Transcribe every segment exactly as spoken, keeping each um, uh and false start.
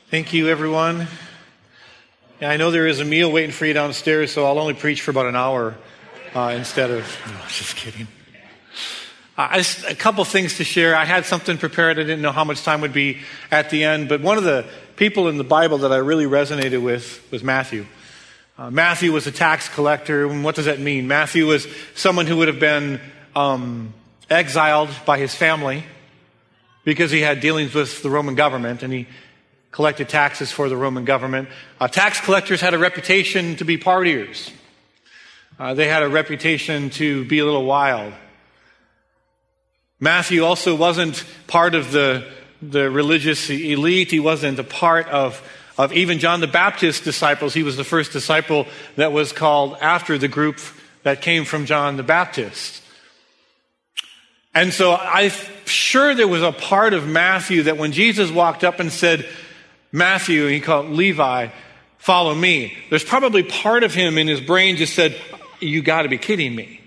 Thank you, everyone. Yeah, I know there is a meal waiting for you downstairs, so I'll only preach for about an hour uh, instead of... No, just kidding. Uh, I just, a couple things to share. I had something prepared. I didn't know how much time would be at the end, but one of the people in the Bible that I really resonated with was Matthew. Uh, Matthew was a tax collector. And what does that mean? Matthew was someone who would have been um, exiled by his family because he had dealings with the Roman government, and he collected taxes for the Roman government. Uh, tax collectors had a reputation to be partiers. Uh, they had a reputation to be a little wild. Matthew also wasn't part of the, the religious elite. He wasn't a part of, of even John the Baptist's disciples. He was the first disciple that was called after the group that came from John the Baptist. And so I'm sure there was a part of Matthew that when Jesus walked up and said, Matthew, he called Levi, follow me. There's probably part of him in his brain just said, you got to be kidding me.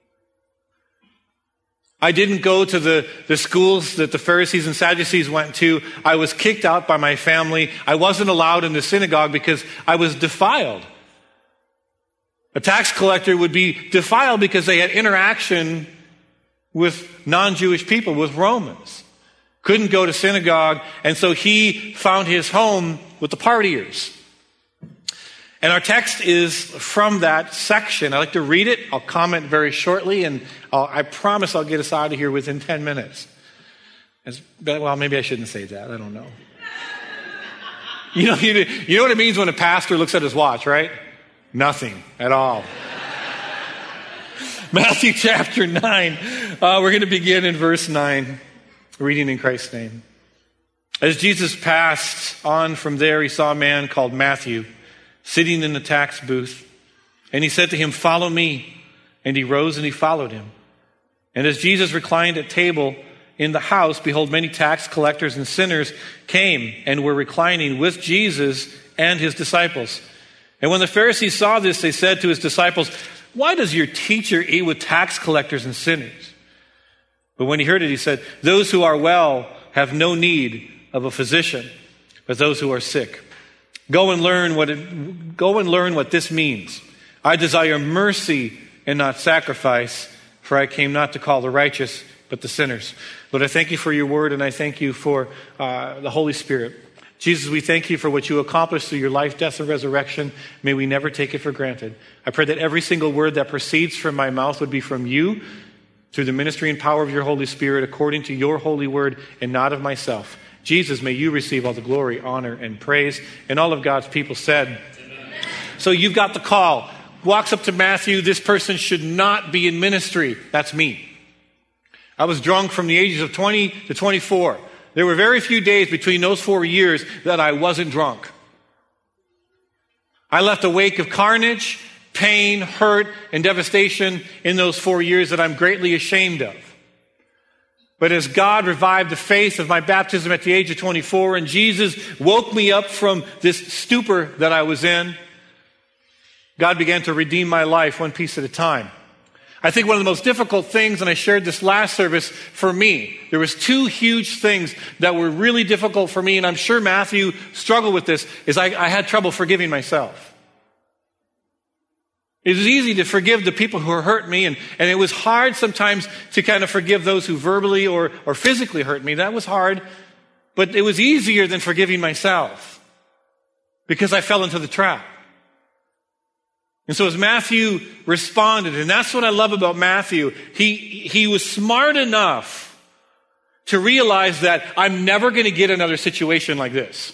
I didn't go to the, the schools that the Pharisees and Sadducees went to. I was kicked out by my family. I wasn't allowed in the synagogue because I was defiled. A tax collector would be defiled because they had interaction with non-Jewish people, with Romans. Couldn't go to synagogue, and so he found his home with the partiers. And our text is from that section. I'd like to read it. I'll comment very shortly, and I'll, I promise I'll get us out of here within ten minutes. As, well, maybe I shouldn't say that. I don't know. You know, you, you know what it means when a pastor looks at his watch, right? Nothing at all. Matthew chapter nine. Uh, we're going to begin in verse nine, reading in Christ's name. As Jesus passed on from there, he saw a man called Matthew sitting in the tax booth. And he said to him, follow me. And he rose and he followed him. And as Jesus reclined at table in the house, behold, many tax collectors and sinners came and were reclining with Jesus and his disciples. And when the Pharisees saw this, they said to his disciples, why does your teacher eat with tax collectors and sinners? But when he heard it, he said, those who are well have no need of a physician, but those who are sick. Go and learn what it, go and learn what this means. I desire mercy and not sacrifice, for I came not to call the righteous, but the sinners. Lord, I thank you for your word, and I thank you for uh, the Holy Spirit. Jesus, we thank you for what you accomplished through your life, death, and resurrection. May we never take it for granted. I pray that every single word that proceeds from my mouth would be from you, through the ministry and power of your Holy Spirit, according to your holy word, and not of myself. Jesus, may you receive all the glory, honor, and praise. And all of God's people said, amen. So you've got the call. Walks up to Matthew. This person should not be in ministry. That's me. I was drunk from the ages of twenty to twenty-four. There were very few days between those four years that I wasn't drunk. I left a wake of carnage, pain, hurt, and devastation in those four years that I'm greatly ashamed of. But as God revived the faith of my baptism at the age of twenty-four, and Jesus woke me up from this stupor that I was in, God began to redeem my life one piece at a time. I think one of the most difficult things, and I shared this last service, for me, there was two huge things that were really difficult for me, and I'm sure Matthew struggled with this, is I, I had trouble forgiving myself. It was easy to forgive the people who hurt me, and, and it was hard sometimes to kind of forgive those who verbally or, or physically hurt me. That was hard, but it was easier than forgiving myself because I fell into the trap. And so as Matthew responded, and that's what I love about Matthew, he, he was smart enough to realize that I'm never going to get another situation like this.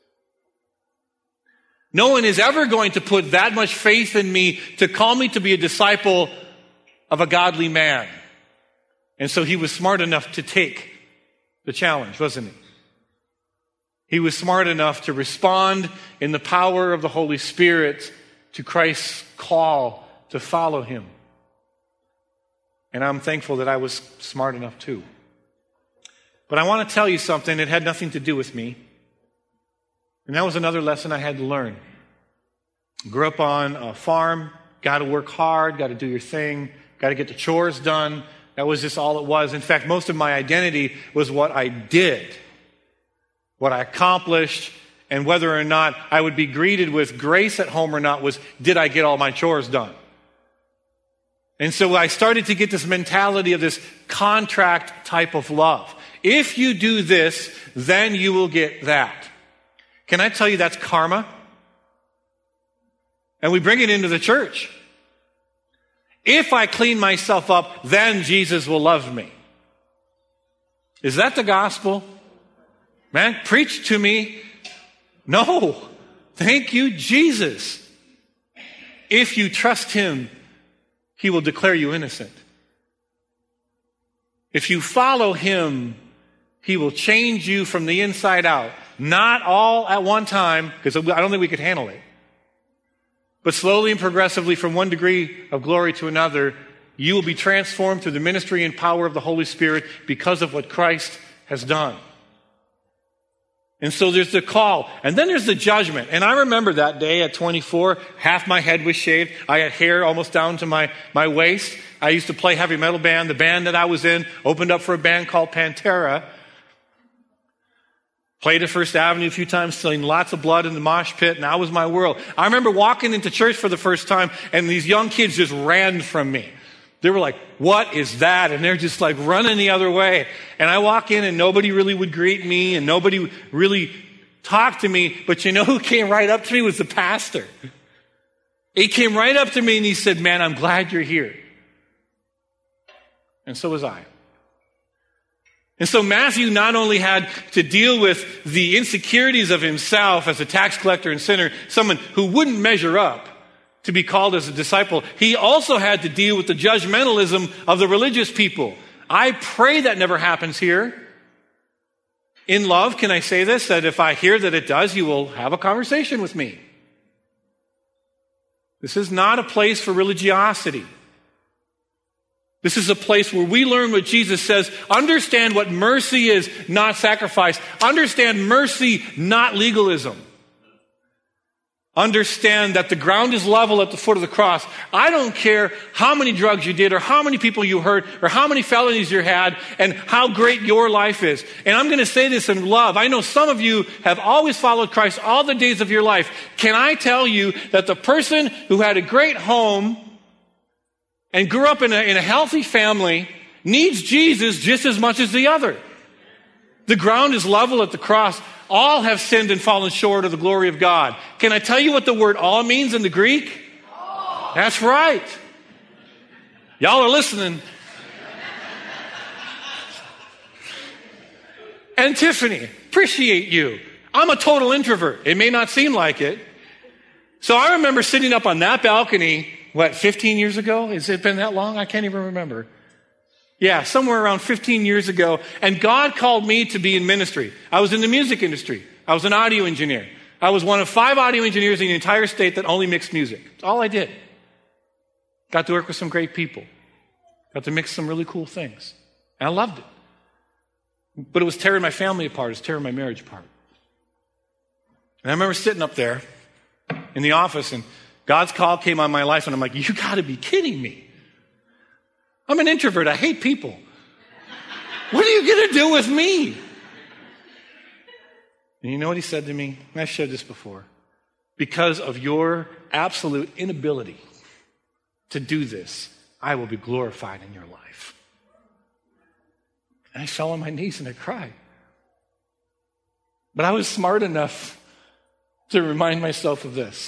No one is ever going to put that much faith in me to call me to be a disciple of a godly man. And so he was smart enough to take the challenge, wasn't he? He was smart enough to respond in the power of the Holy Spirit to Christ's call to follow him. And I'm thankful that I was smart enough too. But I want to tell you something that had nothing to do with me. And that was another lesson I had to learn. Grew up on a farm, got to work hard, got to do your thing, got to get the chores done. That was just all it was. In fact, most of my identity was what I did, what I accomplished, and whether or not I would be greeted with grace at home or not was, did I get all my chores done? And so I started to get this mentality of this contract type of love. If you do this, then you will get that. Can I tell you that's karma? And we bring it into the church. If I clean myself up, then Jesus will love me. Is that the gospel? Man, preach to me. No. Thank you, Jesus. If you trust him, he will declare you innocent. If you follow him, he will change you from the inside out. Not all at one time, because I don't think we could handle it. But slowly and progressively, from one degree of glory to another, you will be transformed through the ministry and power of the Holy Spirit because of what Christ has done. And so there's the call. And then there's the judgment. And I remember that day at twenty-four, half my head was shaved. I had hair almost down to my, my waist. I used to play heavy metal band. The band that I was in opened up for a band called Pantera. Played at First Avenue a few times, selling lots of blood in the mosh pit, and that was my world. I remember walking into church for the first time, and these young kids just ran from me. They were like, what is that? And they're just like running the other way. And I walk in, and nobody really would greet me, and nobody really talked to me. But you know who came right up to me was the pastor. He came right up to me, and he said, man, I'm glad you're here. And so was I. And so Matthew not only had to deal with the insecurities of himself as a tax collector and sinner, someone who wouldn't measure up to be called as a disciple, he also had to deal with the judgmentalism of the religious people. I pray that never happens here. In love, can I say this? That if I hear that it does, you will have a conversation with me. This is not a place for religiosity. This is a place where we learn what Jesus says. Understand what mercy is, not sacrifice. Understand mercy, not legalism. Understand that the ground is level at the foot of the cross. I don't care how many drugs you did or how many people you hurt or how many felonies you had and how great your life is. And I'm going to say this in love. I know some of you have always followed Christ all the days of your life. Can I tell you that the person who had a great home and grew up in a, in a healthy family needs Jesus just as much as the other? The ground is level at the cross. All have sinned and fallen short of the glory of God. Can I tell you what the word all means in the Greek? All. That's right. Y'all are listening. And Tiffany, appreciate you. I'm a total introvert. It may not seem like it. So I remember sitting up on that balcony, what, fifteen years ago? Has it been that long? I can't even remember. Yeah, somewhere around fifteen years ago. And God called me to be in ministry. I was in the music industry. I was an audio engineer. I was one of five audio engineers in the entire state that only mixed music. That's all I did. Got to work with some great people. Got to mix some really cool things. And I loved it. But it was tearing my family apart. It was tearing my marriage apart. And I remember sitting up there in the office, and God's call came on my life, and I'm like, you got to be kidding me. I'm an introvert. I hate people. What are you going to do with me? And you know what he said to me? And I've shared this before. Because of your absolute inability to do this, I will be glorified in your life. And I fell on my knees and I cried. But I was smart enough to remind myself of this.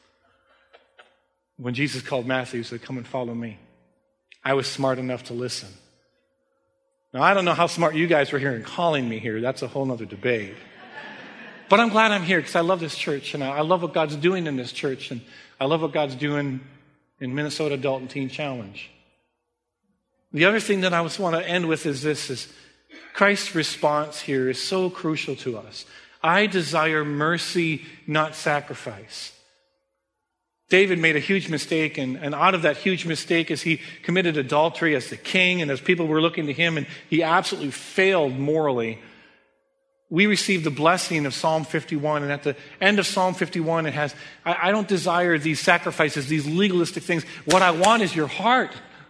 When Jesus called Matthew, he said, come and follow me. I was smart enough to listen. Now, I don't know how smart you guys were here in calling me here. That's a whole other debate. But I'm glad I'm here because I love this church, and I love what God's doing in this church, and I love what God's doing in Minnesota Adult and Teen Challenge. The other thing that I just want to end with is this, is Christ's response here is so crucial to us. I desire mercy, not sacrifice. David made a huge mistake, and, and out of that huge mistake as he committed adultery as the king and as people were looking to him, and he absolutely failed morally, we received the blessing of Psalm fifty-one. And at the end of Psalm fifty-one, it has, I, I don't desire these sacrifices, these legalistic things. What I want is your heart.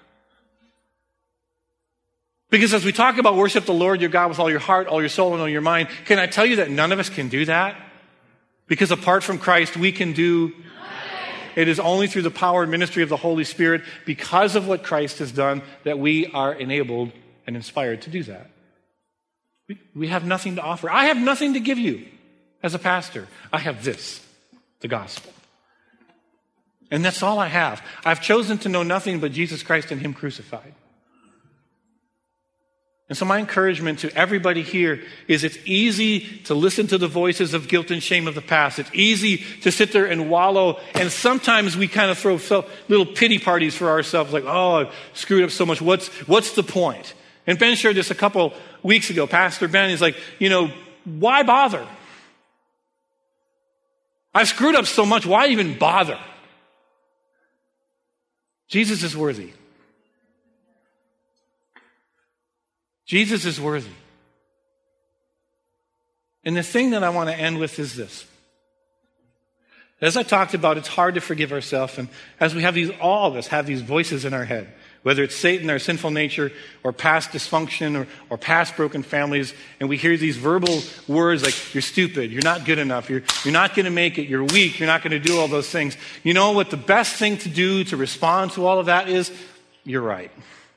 Because as we talk about worship the Lord your God with all your heart, all your soul, and all your mind, can I tell you that none of us can do that? Because apart from Christ, we can do nothing. It is only through the power and ministry of the Holy Spirit, because of what Christ has done, that we are enabled and inspired to do that. We, we have nothing to offer. I have nothing to give you as a pastor. I have this, the gospel. And that's all I have. I've chosen to know nothing but Jesus Christ and Him crucified. And so my encouragement to everybody here is it's easy to listen to the voices of guilt and shame of the past. It's easy to sit there and wallow. And sometimes we kind of throw little pity parties for ourselves, like, oh, I've screwed up so much. What's, what's the point? And Ben shared this a couple weeks ago. Pastor Ben is like, you know, why bother? I've screwed up so much. Why even bother? Jesus is worthy. Jesus is worthy. And the thing that I want to end with is this. As I talked about, it's hard to forgive ourselves. And as we have these, all of us have these voices in our head, whether it's Satan, our sinful nature, or past dysfunction, or, or past broken families, and we hear these verbal words like, you're stupid, you're not good enough, you're, you're not going to make it, you're weak, you're not going to do all those things. You know what the best thing to do to respond to all of that is? You're right.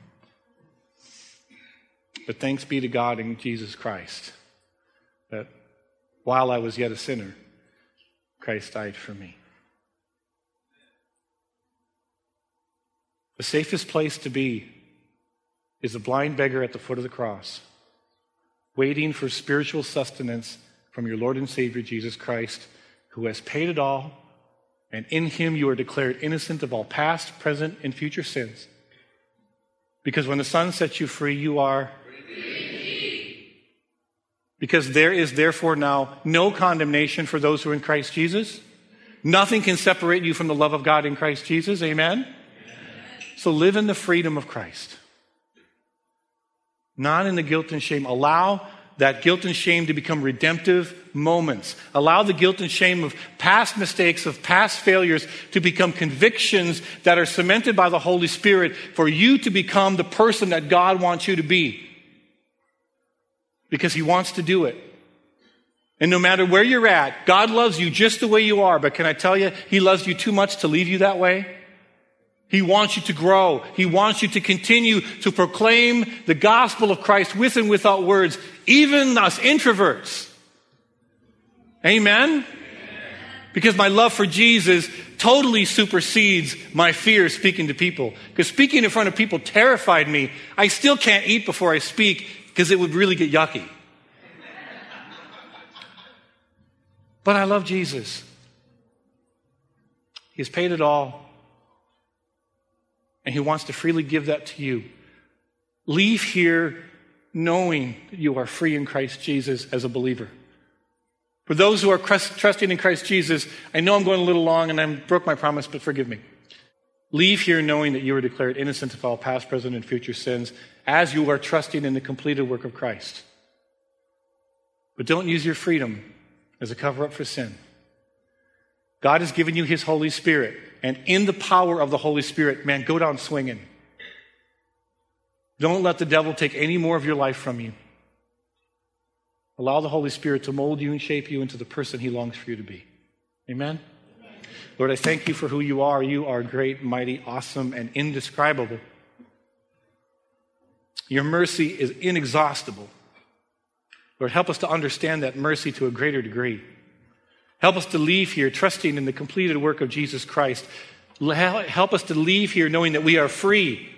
But thanks be to God in Jesus Christ, that while I was yet a sinner, Christ died for me. The safest place to be is a blind beggar at the foot of the cross, waiting for spiritual sustenance from your Lord and Savior, Jesus Christ, who has paid it all, and in Him you are declared innocent of all past, present, and future sins. Because when the Son sets you free, you are because there is therefore now no condemnation for those who are in Christ Jesus. Nothing can separate you from the love of God in Christ Jesus. Amen? Amen. So live in the freedom of Christ. Not in the guilt and shame. Allow that guilt and shame to become redemptive moments. Allow the guilt and shame of past mistakes, of past failures, to become convictions that are cemented by the Holy Spirit for you to become the person that God wants you to be. Because He wants to do it. And no matter where you're at, God loves you just the way you are. But can I tell you, He loves you too much to leave you that way? He wants you to grow. He wants you to continue to proclaim the gospel of Christ with and without words, even us introverts. Amen? Amen. Because my love for Jesus totally supersedes my fear of speaking to people. Because speaking in front of people terrified me. I still can't eat before I speak because it would really get yucky. But I love Jesus. He has paid it all. And He wants to freely give that to you. Leave here knowing that you are free in Christ Jesus as a believer. For those who are trusting in Christ Jesus, I know I'm going a little long and I broke my promise, but forgive me. Leave here knowing that you are declared innocent of all past, present, and future sins as you are trusting in the completed work of Christ. But don't use your freedom as a cover-up for sin. God has given you His Holy Spirit. And in the power of the Holy Spirit, man, go down swinging. Don't let the devil take any more of your life from you. Allow the Holy Spirit to mold you and shape you into the person He longs for you to be. Amen? Amen. Lord, I thank You for who You are. You are great, mighty, awesome, and indescribable. Your mercy is inexhaustible. Lord, help us to understand that mercy to a greater degree. Help us to leave here trusting in the completed work of Jesus Christ. Help us to leave here knowing that we are free.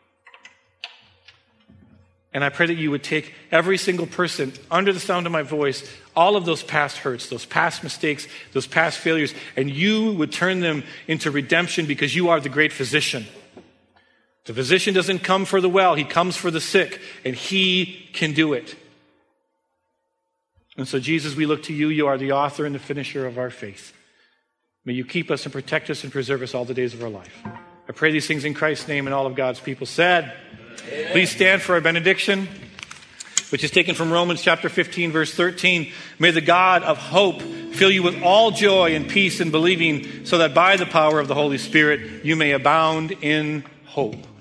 And I pray that You would take every single person under the sound of my voice, all of those past hurts, those past mistakes, those past failures, and You would turn them into redemption because You are the great physician. The physician doesn't come for the well, He comes for the sick, and He can do it. And so, Jesus, we look to You. You are the author and the finisher of our faith. May You keep us and protect us and preserve us all the days of our life. I pray these things in Christ's name, and all of God's people said, amen. Please stand for our benediction, which is taken from Romans chapter fifteen, verse thirteen. May the God of hope fill you with all joy and peace in believing, so that by the power of the Holy Spirit you may abound in hope.